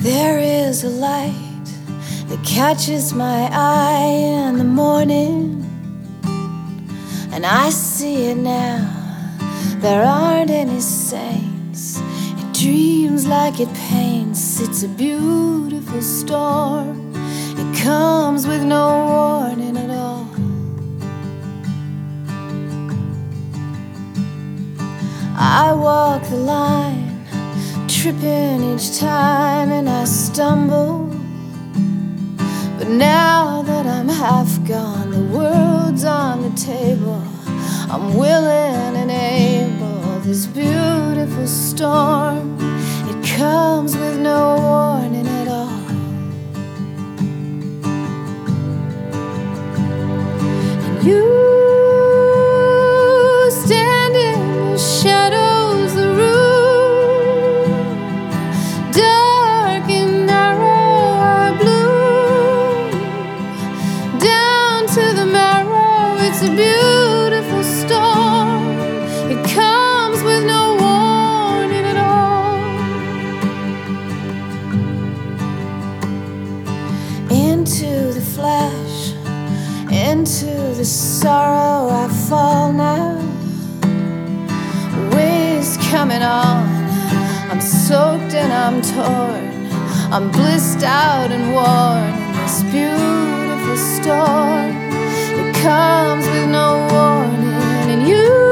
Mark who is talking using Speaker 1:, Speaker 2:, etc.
Speaker 1: There is a light that catches my eye in the morning, and I see it now. There aren't any saints. It dreams like it paints. It's a beautiful storm. It comes with no warning at all. I walk the line, tripping each time, and I stumble. But now that I'm half gone, the world's on the table. I'm willing and able. This beautiful storm, it comes with no warning at all. And you stand in the shadows, the room dark and narrow, blue down to the marrow. It's a beautiful storm. It comes with no warning at all. Into the flesh, into the sorrow I fall now. Waves coming on, I'm soaked and I'm torn. I'm blissed out and worn in this beautiful storm. It comes with no warning, and you